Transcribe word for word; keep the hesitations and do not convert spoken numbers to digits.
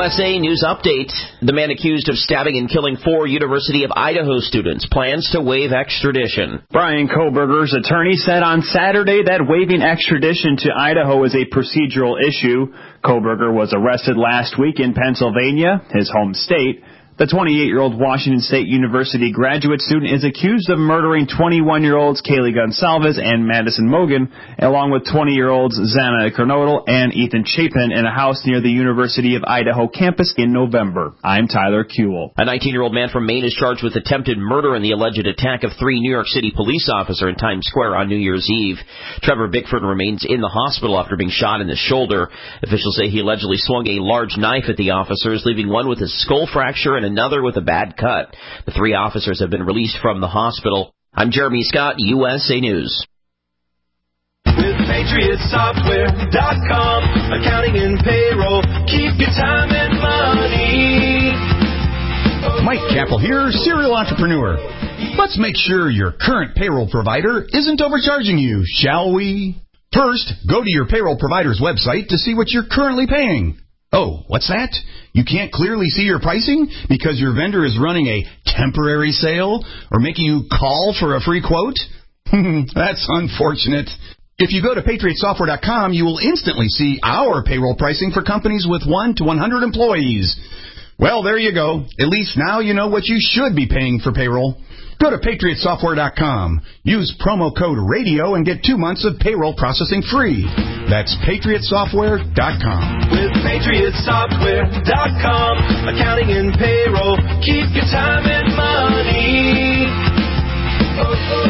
S A News Update. The man accused of stabbing and killing four University of Idaho students plans to waive extradition. Brian Kohberger's attorney said on Saturday that waiving extradition to Idaho is a procedural issue. Kohberger was arrested last week in Pennsylvania, his home state. The twenty-eight-year-old Washington State University graduate student is accused of murdering twenty-one-year-olds Kaylee Gonsalves and Madison Mogan, along with twenty-year-olds Xana Kernodle and Ethan Chapin in a house near the University of Idaho campus in November. I'm Tyler Kuehl. A nineteen-year-old man from Maine is charged with attempted murder in the alleged attack of three New York City police officers in Times Square on New Year's Eve. Trevor Bickford remains in the hospital after being shot in the shoulder. Officials say he allegedly swung a large knife at the officers, leaving one with a skull fracture and another with a bad cut. The three officers have been released from the hospital. I'm Jeremy Scott, U S A News. With Patriot Software dot com, accounting and payroll, keep your time and money. Mike Chappell here, serial entrepreneur. Let's make sure your current payroll provider isn't overcharging you, shall we? First, go to your payroll provider's website to see what you're currently paying. Oh, what's that? You can't clearly see your pricing because your vendor is running a temporary sale or making you call for a free quote? That's unfortunate. If you go to Patriot Software dot com, you will instantly see our payroll pricing for companies with one to one hundred employees. Well, there you go. At least now you know what you should be paying for payroll. Go to Patriot Software dot com. Use promo code RADIO and get two months of payroll processing free. That's Patriot Software dot com. With Patriot Software dot com, accounting and payroll, keep your time and money. Oh, oh.